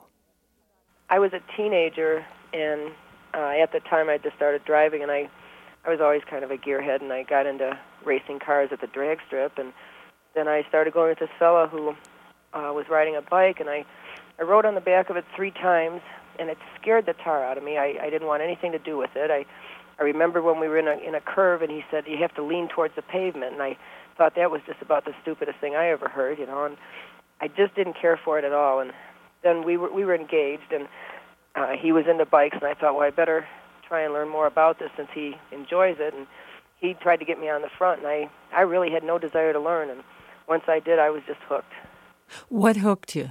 I was a teenager, and uh, at the time I just started driving, and I, I was always kind of a gearhead, and I got into racing cars at the drag strip, and then I started going with this fella who uh, was riding a bike, and I, I rode on the back of it three times, and it scared the tar out of me. I, I didn't want anything to do with it. I I remember when we were in a in a curve, and he said, you have to lean towards the pavement, and I thought that was just about the stupidest thing I ever heard, you know, and I just didn't care for it at all. And then we were we were engaged, and uh, he was into bikes, and I thought, well, I better try and learn more about this since he enjoys it, and he tried to get me on the front, and I, I really had no desire to learn, and once I did, I was just hooked. What hooked you?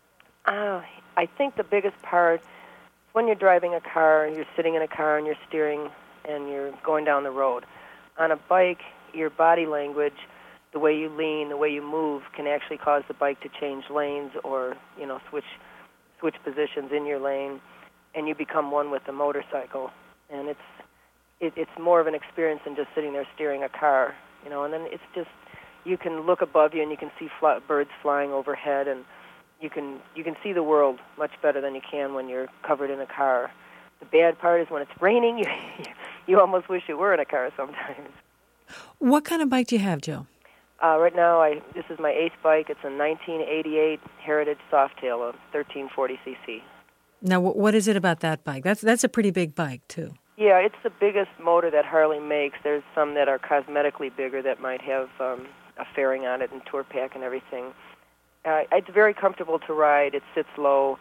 Uh, I think the biggest part, when you're driving a car, you're sitting in a car and you're steering and you're going down the road. On a bike, your body language, the way you lean, the way you move, can actually cause the bike to change lanes or, you know, switch switch positions in your lane, and you become one with the motorcycle. And it's it, it's more of an experience than just sitting there steering a car, you know. And then it's just, you can look above you and you can see fly, birds flying overhead, and you can you can see the world much better than you can when you're covered in a car. The bad part is when it's raining, you you almost wish you were in a car sometimes. What kind of bike do you have, Jo? Uh, right now, I this is my eighth bike. It's a nineteen eighty-eight Heritage Softail, a thirteen forty c c. Now, what is it about that bike? That's that's a pretty big bike, too. Yeah, it's the biggest motor that Harley makes. There's some that are cosmetically bigger that might have um, a fairing on it and tour pack and everything. Uh, it's very comfortable to ride. It sits low.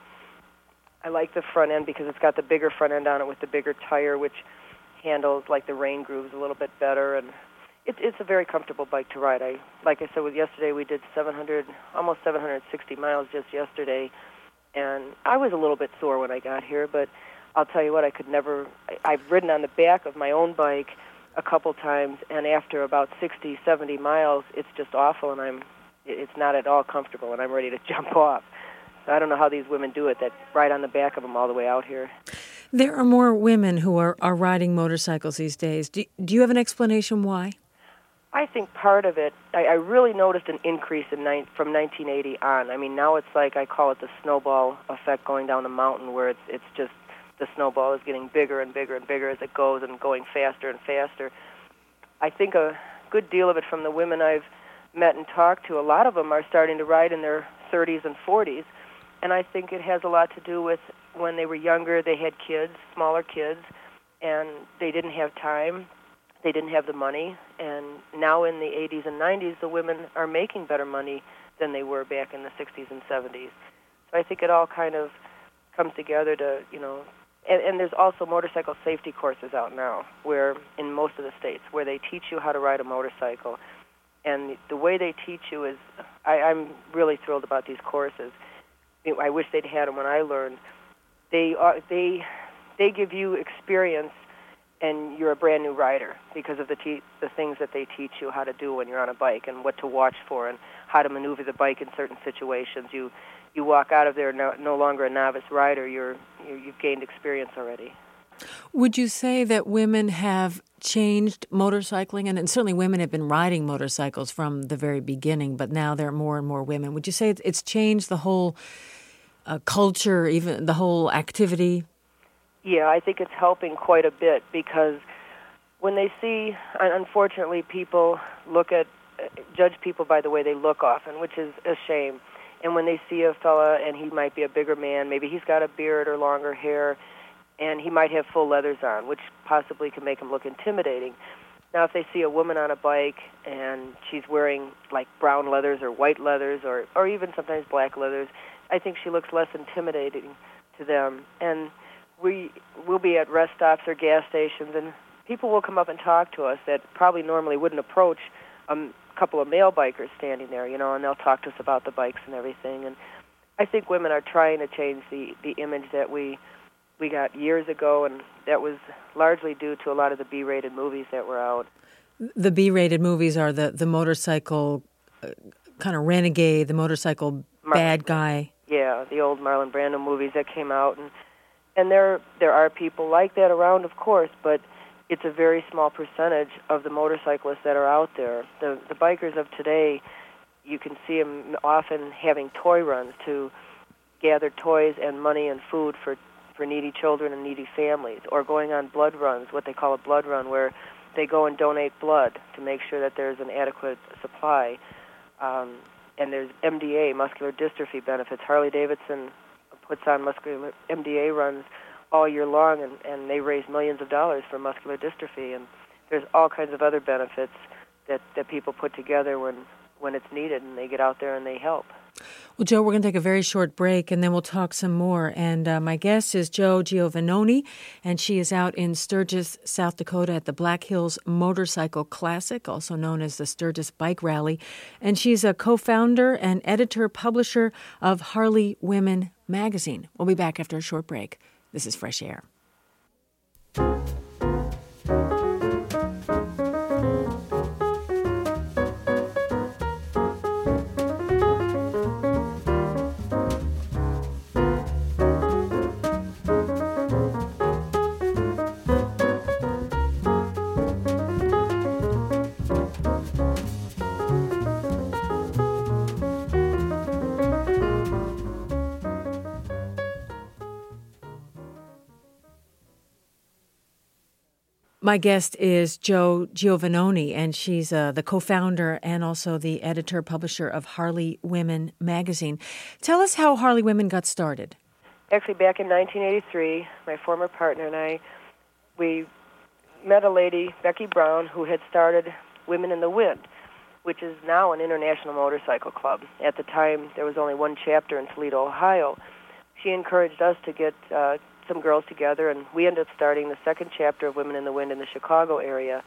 I like the front end because it's got the bigger front end on it with the bigger tire, which handles like the rain grooves a little bit better, and it, it's a very comfortable bike to ride. I, like I said, with yesterday we did seven hundred, almost seven hundred sixty miles just yesterday, and I was a little bit sore when I got here, but I'll tell you what, I could never. I, I've ridden on the back of my own bike a couple times, and after about sixty, seventy miles, it's just awful, and I'm, it's not at all comfortable, and I'm ready to jump off. I don't know how these women do it that ride on the back of them all the way out here. There are more women who are, are riding motorcycles these days. Do, do you have an explanation why? I think part of it, I, I really noticed an increase in ni- from nineteen eighty on. I mean, now it's like, I call it the snowball effect going down the mountain, where it's it's just the snowball is getting bigger and bigger and bigger as it goes and going faster and faster. I think a good deal of it from the women I've met and talked to, a lot of them are starting to ride in their thirties and forties. And I think it has a lot to do with when they were younger, they had kids, smaller kids, and they didn't have time, they didn't have the money. And now in the eighties and nineties, the women are making better money than they were back in the sixties and seventies. So I think it all kind of comes together to, you know, and, and there's also motorcycle safety courses out now, where in most of the states, where they teach you how to ride a motorcycle. And the way they teach you is, I, I'm really thrilled about these courses. I wish they'd had them when I learned. They are they they give you experience, and you're a brand new rider because of the te- the things that they teach you how to do when you're on a bike and what to watch for and how to maneuver the bike in certain situations. You you walk out of there no, no longer a novice rider. You're you, you've gained experience already. Would you say that women have changed motorcycling? And, and certainly women have been riding motorcycles from the very beginning, but now there are more and more women. Would you say it's, it's changed the whole uh, culture, even the whole activity? Yeah, I think it's helping quite a bit because when they see, unfortunately, people look at, judge people by the way they look often, which is a shame. And when they see a fella and he might be a bigger man, maybe he's got a beard or longer hair, and he might have full leathers on, which possibly can make him look intimidating. Now, if they see a woman on a bike and she's wearing like brown leathers or white leathers or, or even sometimes black leathers, I think she looks less intimidating to them. And we will be at rest stops or gas stations, and people will come up and talk to us that probably normally wouldn't approach a couple of male bikers standing there, you know, and they'll talk to us about the bikes and everything. And I think women are trying to change the, the image that we we got years ago, and that was largely due to a lot of the B-rated movies that were out. The B-rated movies are the, the motorcycle uh, kind of renegade, the motorcycle Marlon, bad guy. Yeah, the old Marlon Brando movies that came out. And, and there there are people like that around, of course, but it's a very small percentage of the motorcyclists that are out there. The, the bikers of today, you can see them often having toy runs to gather toys and money and food for for needy children and needy families, or going on blood runs, what they call a blood run, where they go and donate blood to make sure that there's an adequate supply. Um, and there's M D A, muscular dystrophy benefits. Harley-Davidson puts on muscular M D A runs all year long, and, and they raise millions of dollars for muscular dystrophy. And there's all kinds of other benefits that, that people put together when, when it's needed, and they get out there and they help. Well, Joe, we're going to take a very short break, and then we'll talk some more. And uh, my guest is Jo Giovannoni, and she is out in Sturgis, South Dakota at the Black Hills Motorcycle Classic, also known as the Sturgis Bike Rally. And she's a co-founder and editor-publisher of Harley Women magazine. We'll be back after a short break. This is Fresh Air. My guest is Jo Giovannoni, and she's uh, the co-founder and also the editor-publisher of Harley Women magazine. Tell us how Harley Women got started. Actually, back in nineteen eighty-three, my former partner and I, we met a lady, Becky Brown, who had started Women in the Wind, which is now an international motorcycle club. At the time, there was only one chapter in Toledo, Ohio. She encouraged us to get uh, some girls together, and we ended up starting the second chapter of Women in the Wind in the Chicago area.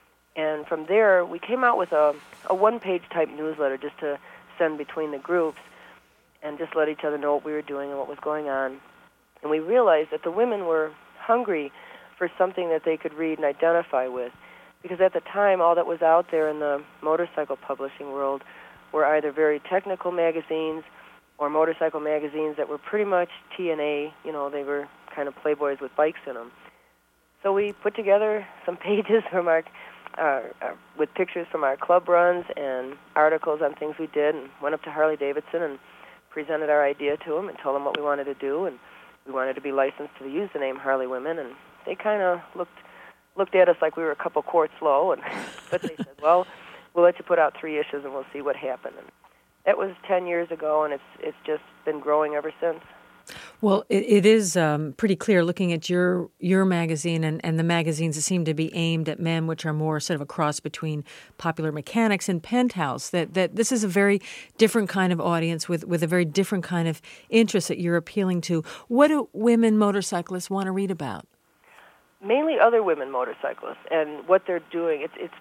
And from there, we came out with a, a one-page type newsletter just to send between the groups and just let each other know what we were doing and what was going on. And we realized that the women were hungry for something that they could read and identify with, because at the time, all that was out there in the motorcycle publishing world were either very technical magazines or motorcycle magazines that were pretty much T N A, you know, they were kind of playboys with bikes in them. So we put together some pages from our, uh, uh, with pictures from our club runs and articles on things we did, and went up to Harley-Davidson and presented our idea to them and told them what we wanted to do, and we wanted to be licensed to use the name Harley Women, and they kind of looked looked at us like we were a couple quarts low, and but they said, well, we'll let you put out three issues and we'll see what happened. And that was ten years ago, and it's it's just been growing ever since. Well, it, it is um, pretty clear looking at your your magazine and, and the magazines that seem to be aimed at men, which are more sort of a cross between Popular Mechanics and Penthouse, that, that this is a very different kind of audience with, with a very different kind of interest that you're appealing to. What do women motorcyclists want to read about? Mainly other women motorcyclists and what they're doing. It's, it's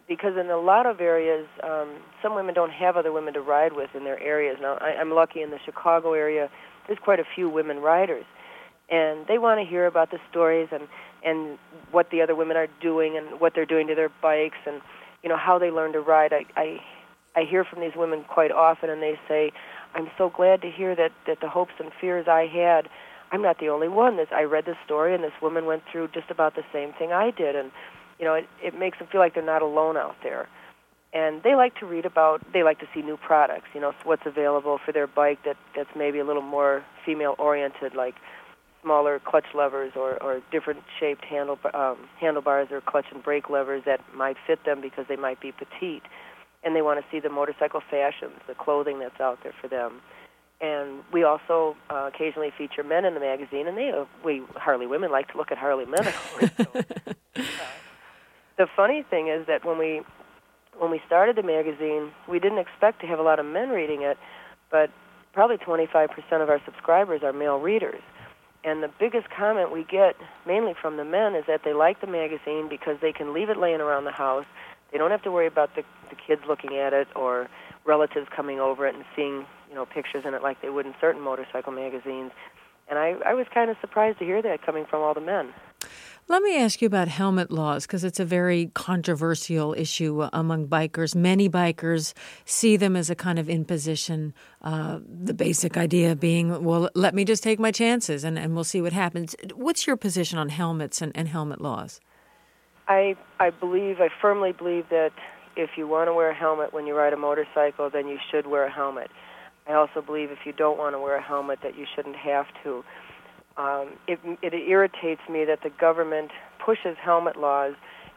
because in a lot of areas, um, some women don't have other women to ride with in their areas. Now, I, I'm lucky in the Chicago area, there's quite a few women riders, and they want to hear about the stories and, and what the other women are doing and what they're doing to their bikes and, you know, how they learn to ride. I, I, I hear from these women quite often, and they say, I'm so glad to hear that, that the hopes and fears I had, I'm not the only one. This, I read this story, and this woman went through just about the same thing I did, and you know, it, it makes them feel like they're not alone out there. And they like to read about, they like to see new products, you know, what's available for their bike that, that's maybe a little more female-oriented, like smaller clutch levers or, or different-shaped handle, um, handlebars or clutch and brake levers that might fit them because they might be petite. And they want to see the motorcycle fashions, the clothing that's out there for them. And we also uh, occasionally feature men in the magazine, and they, uh, we Harley women like to look at Harley men. So, uh, the funny thing is that when we when we started the magazine, we didn't expect to have a lot of men reading it, but probably twenty-five percent of our subscribers are male readers. And the biggest comment we get, mainly from the men, is that they like the magazine because they can leave it laying around the house. They don't have to worry about the, the kids looking at it or relatives coming over it and seeing, you know, pictures in it like they would in certain motorcycle magazines. And I, I was kind of surprised to hear that coming from all the men. Let me ask you about helmet laws, because it's a very controversial issue among bikers. Many bikers see them as a kind of imposition, uh, the basic idea being, well, let me just take my chances and, and we'll see what happens. What's your position on helmets and, and helmet laws? I, I believe, I firmly believe that if you want to wear a helmet when you ride a motorcycle, then you should wear a helmet. I also believe if you don't want to wear a helmet that you shouldn't have to. Um, it, it irritates me that the government pushes helmet laws,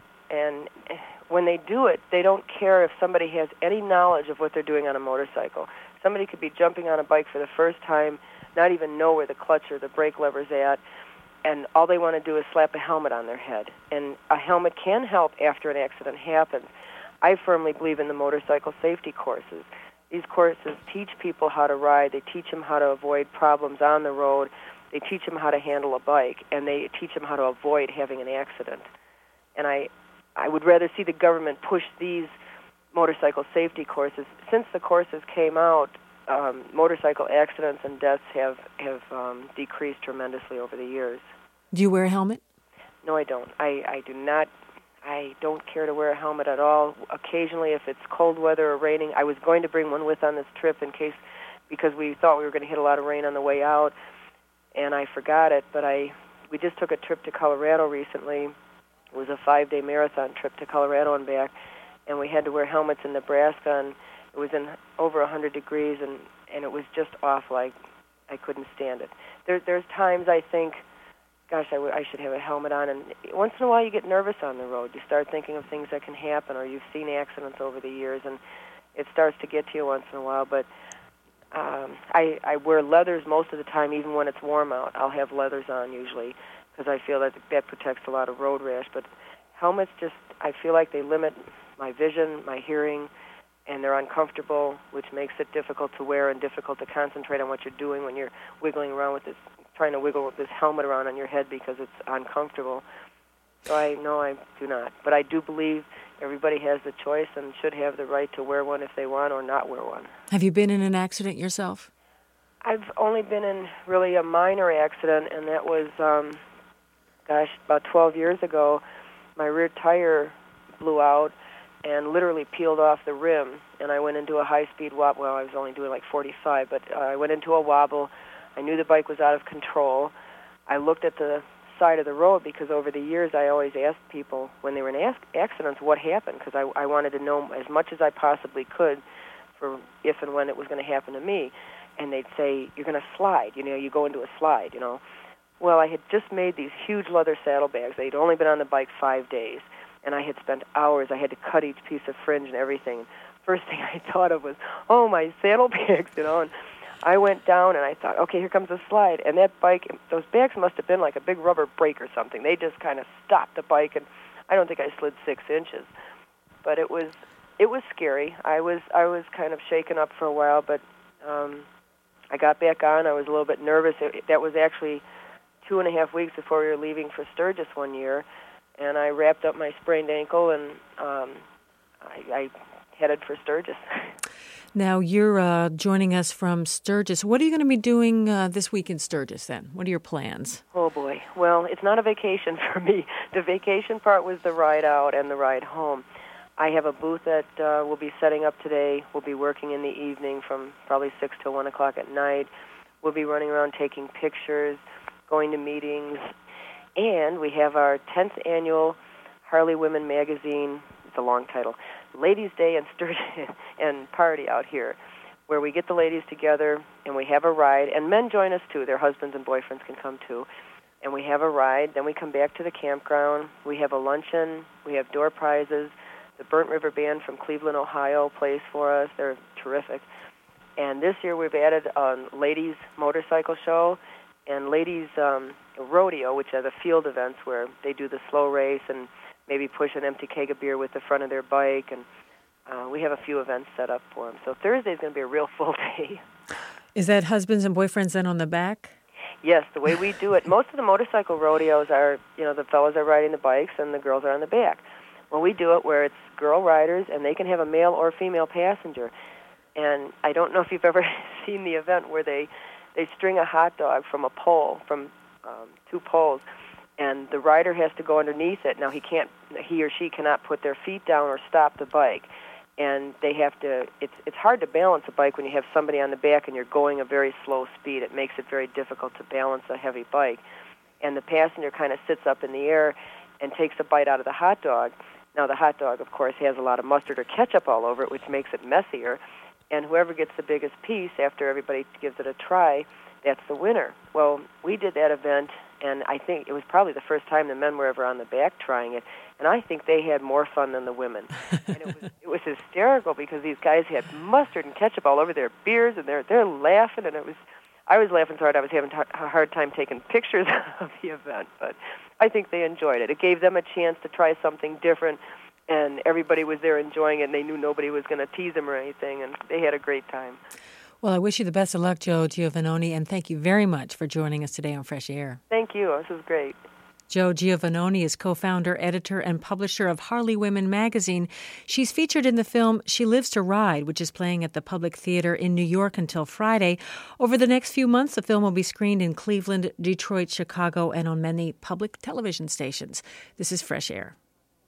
and when they do it, they don't care if somebody has any knowledge of what they're doing on a motorcycle. Somebody could be jumping on a bike for the first time, not even know where the clutch or the brake lever's at, and all they want to do is slap a helmet on their head. And a helmet can help after an accident happens. I firmly believe in the motorcycle safety courses. These courses teach people how to ride. They teach them how to avoid problems on the road. They teach them how to handle a bike, and they teach them how to avoid having an accident. And I, I would rather see the government push these motorcycle safety courses. Since the courses came out, um, motorcycle accidents and deaths have, have um, decreased tremendously over the years. Do you wear a helmet? No, I don't. I, I do not. I don't care to wear a helmet at all. Occasionally, if it's cold weather or raining, I was going to bring one with on this trip in case, because we thought we were going to hit a lot of rain on the way out, and I forgot it. But I, we just took a trip to Colorado recently. It was a five-day marathon trip to Colorado and back, and we had to wear helmets in Nebraska, and it was in over one hundred degrees, and, and it was just awful. I, I couldn't stand it. There, there's times I think, gosh, I, w- I should have a helmet on. And once in a while you get nervous on the road. You start thinking of things that can happen, or you've seen accidents over the years, and it starts to get to you once in a while. But um, I, I wear leathers most of the time, even when it's warm out. I'll have leathers on usually because I feel that that protects a lot of road rash. But helmets just, I feel like they limit my vision, my hearing, and they're uncomfortable, which makes it difficult to wear and difficult to concentrate on what you're doing when you're wiggling around with this, trying to wiggle this helmet around on your head because it's uncomfortable. So I no, I do not. But I do believe everybody has the choice and should have the right to wear one if they want or not wear one. Have you been in an accident yourself? I've only been in really a minor accident, and that was, um, gosh, about twelve years ago. My rear tire blew out and literally peeled off the rim, and I went into a high-speed wobble. Well, I was only doing like forty-five, but uh, I went into a wobble. I knew the bike was out of control. I looked at the side of the road because over the years I always asked people when they were in accidents what happened, because I, I wanted to know as much as I possibly could for if and when it was going to happen to me. And they'd say, you're going to slide, you know, you go into a slide, you know. Well, I had just made these huge leather saddlebags. They'd only been on the bike five days, and I had spent hours. I had to cut each piece of fringe and everything. First thing I thought of was, oh, my saddlebags, you know, and I went down and I thought, okay, here comes the slide. And that bike, those bags must have been like a big rubber brake or something. They just kind of stopped the bike, and I don't think I slid six inches. But it was it was scary. I was I was kind of shaken up for a while, but um, I got back on. I was a little bit nervous. It, that was actually two and a half weeks before we were leaving for Sturgis one year, and I wrapped up my sprained ankle and um, I, I headed for Sturgis. Now, you're uh, joining us from Sturgis. What are you going to be doing uh, this week in Sturgis, then? What are your plans? Oh, boy. Well, it's not a vacation for me. The vacation part was the ride out and the ride home. I have a booth that uh, we'll be setting up today. We'll be working in the evening from probably six till one o'clock at night. We'll be running around taking pictures, going to meetings. And we have our tenth annual Harley Women Magazine, it's a long title, Ladies' Day and Sturgis and party out here, where we get the ladies together and we have a ride, and men join us too. Their husbands and boyfriends can come too. And we have a ride. Then we come back to the campground. We have a luncheon. We have door prizes. The Burnt River Band from Cleveland, Ohio plays for us. They're terrific. And this year we've added a ladies' motorcycle show and ladies' um, rodeo, which are the field events where they do the slow race and maybe push an empty keg of beer with the front of their bike. And uh, we have a few events set up for them. So Thursday's going to be a real full day. Is that husbands and boyfriends then on the back? Yes, the way we do it. Most of the motorcycle rodeos are, you know, the fellas are riding the bikes and the girls are on the back. Well, we do it where it's girl riders and they can have a male or female passenger. And I don't know if you've ever seen the event where they, they string a hot dog from a pole, from um, two poles, and the rider has to go underneath it. Now he can't, he or she cannot put their feet down or stop the bike, and they have to. It's it's hard to balance a bike when you have somebody on the back and you're going a very slow speed. It makes it very difficult to balance a heavy bike, and the passenger kind of sits up in the air and takes a bite out of the hot dog. Now the hot dog, of course, has a lot of mustard or ketchup all over it, which makes it messier. And whoever gets the biggest piece after everybody gives it a try, that's the winner. Well, we did that event, and I think it was probably the first time the men were ever on the back trying it, and I think they had more fun than the women. And it was it was hysterical because these guys had mustard and ketchup all over their beards, and they're they're laughing, and it was I was laughing so hard I was having a hard time taking pictures of the event, but I think they enjoyed it. It gave them a chance to try something different, and everybody was there enjoying it, and they knew nobody was going to tease them or anything, and they had a great time. Well, I wish you the best of luck, Joe Giovannoni, and thank you very much for joining us today on Fresh Air. Thank you. This was great. Joe Giovannoni is co-founder, editor, and publisher of Harley Women magazine. She's featured in the film She Lives to Ride, which is playing at the Public Theater in New York until Friday. Over the next few months, the film will be screened in Cleveland, Detroit, Chicago, and on many public television stations. This is Fresh Air.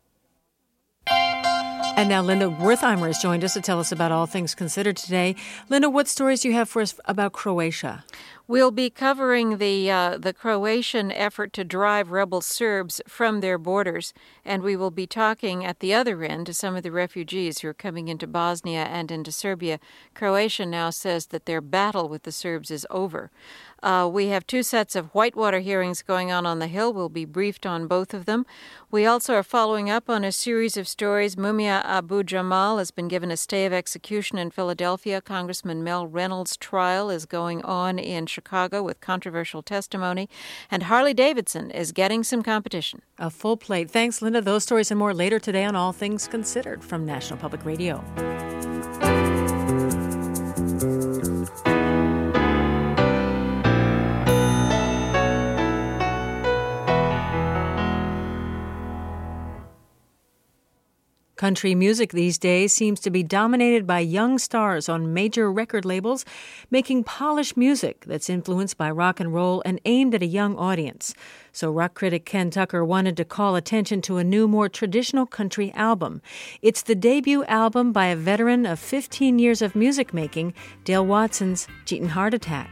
And now Linda Wertheimer has joined us to tell us about all things considered today. Linda, what stories do you have for us about Croatia? We'll be covering the uh, the Croatian effort to drive rebel Serbs from their borders, and we will be talking at the other end to some of the refugees who are coming into Bosnia and into Serbia. Croatia now says that their battle with the Serbs is over. Uh, we have two sets of Whitewater hearings going on on the Hill. We'll be briefed on both of them. We also are following up on a series of stories. Mumia Abu-Jamal has been given a stay of execution in Philadelphia. Congressman Mel Reynolds' trial is going on in Chicago with controversial testimony. And Harley-Davidson is getting some competition. A full plate. Thanks, Linda. Those stories and more later today on All Things Considered from National Public Radio. Country music these days seems to be dominated by young stars on major record labels, making polished music that's influenced by rock and roll and aimed at a young audience. So rock critic Ken Tucker wanted to call attention to a new, more traditional country album. It's the debut album by a veteran of fifteen years of music making, Dale Watson's Cheatin' Heart Attack.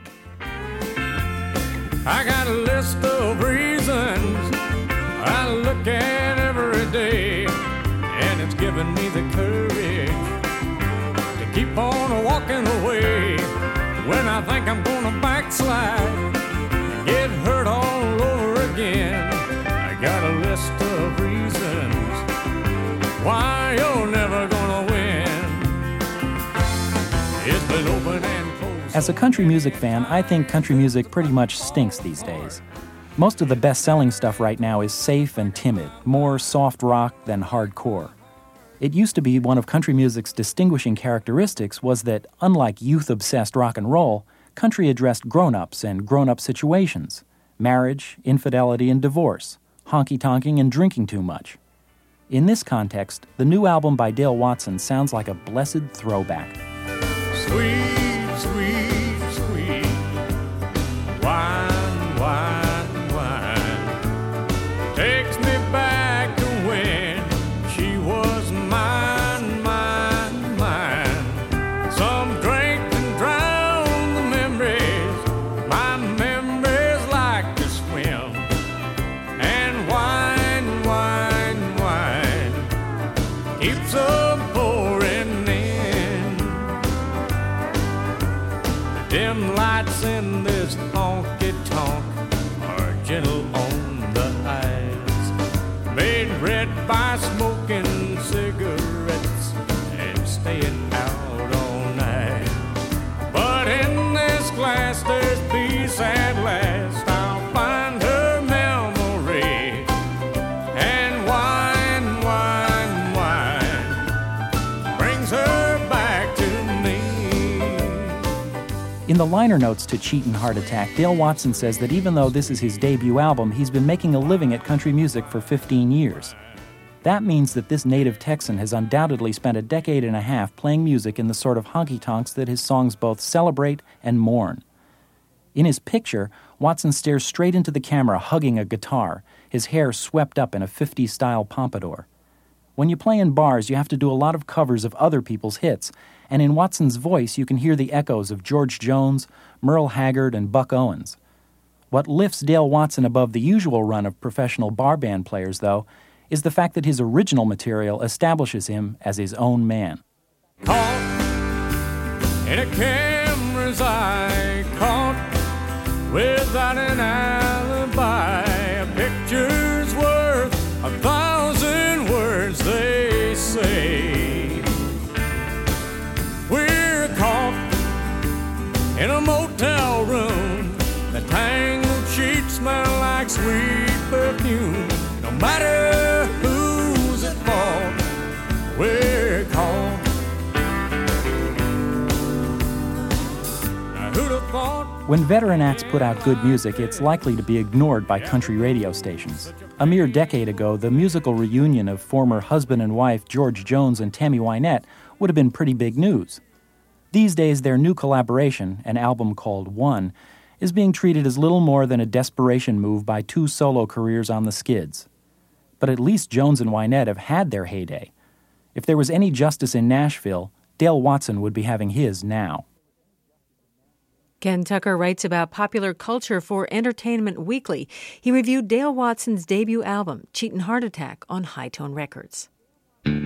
I got a list of reasons I look at every day, and it's given me the courage to keep on walking away when I think I'm gonna backslide and get hurt all over again. I got a list of reasons why you're never gonna win. It's been open and closed. As a country music fan, I think country music pretty much stinks these days. Most of the best-selling stuff right now is safe and timid, more soft rock than hardcore. It used to be one of country music's distinguishing characteristics was that, unlike youth-obsessed rock and roll, country addressed grown-ups and grown-up situations, marriage, infidelity, and divorce, honky-tonking and drinking too much. In this context, the new album by Dale Watson sounds like a blessed throwback. Sweet, sweet, sweet, wine, wine, wine, takes me back to when she was mine, mine, mine. Some drink and drown the memories, my memories like to swim. And wine, wine, wine, keeps on pouring in. The dim lights in this honky-tonk are gentle on the eyes, made red by smoking cigarettes and staying out all night. But in this glass there's peace at last. I'll find her memory, and wine, wine, wine brings her back to me. In the liner notes to Cheatin' Heart Attack, Dale Watson says that even though this is his debut album, he's been making a living at country music for fifteen years. That means that this native Texan has undoubtedly spent a decade and a half playing music in the sort of honky-tonks that his songs both celebrate and mourn. In his picture, Watson stares straight into the camera hugging a guitar, his hair swept up in a fifties-style pompadour. When you play in bars, you have to do a lot of covers of other people's hits, and in Watson's voice you can hear the echoes of George Jones, Merle Haggard, and Buck Owens. What lifts Dale Watson above the usual run of professional bar band players, though, is the fact that his original material establishes him as his own man. Caught in a camera's eye, caught without an alibi. A picture's worth a thousand words, they say. We're caught in a motel room. The tangled sheets smell like sweet perfume. No matter who's at fault, we're caught. Now who'd have thought? When veteran acts put out good music, it's likely to be ignored by country radio stations. A mere decade ago, the musical reunion of former husband and wife George Jones and Tammy Wynette would have been pretty big news. These days, their new collaboration, an album called One, is being treated as little more than a desperation move by two solo careers on the skids. But at least Jones and Wynette have had their heyday. If there was any justice in Nashville, Dale Watson would be having his now. Ken Tucker writes about popular culture for Entertainment Weekly. He reviewed Dale Watson's debut album, Cheatin' Heart Attack, on High Tone Records. Don't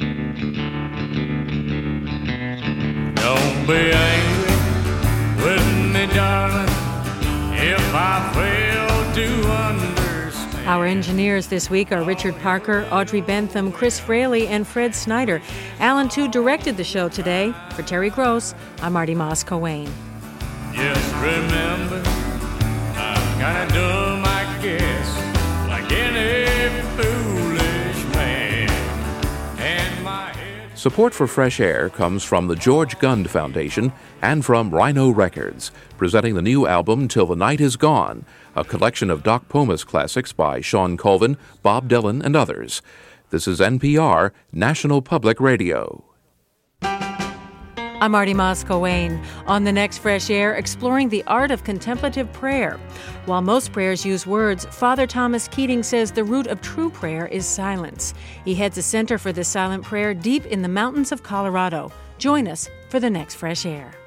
be angry with me, darling, if I fail to understand. Our engineers this week are Richard Parker, Audrey Bentham, Chris Fraley, and Fred Snyder. Alan Tu directed the show today. For Terry Gross, I'm Marty Moss-Coane. Just remember, I'm kinda dumb, I guess, like any foolish man. And my head... Support for Fresh Air comes from the George Gund Foundation and from Rhino Records, presenting the new album Till the Night Is Gone, a collection of Doc Pomus classics by Sean Colvin, Bob Dylan, and others. This is N P R, National Public Radio. I'm Marty Moss-Coane. On the next Fresh Air, exploring the art of contemplative prayer. While most prayers use words, Father Thomas Keating says the root of true prayer is silence. He heads a center for this silent prayer deep in the mountains of Colorado. Join us for the next Fresh Air.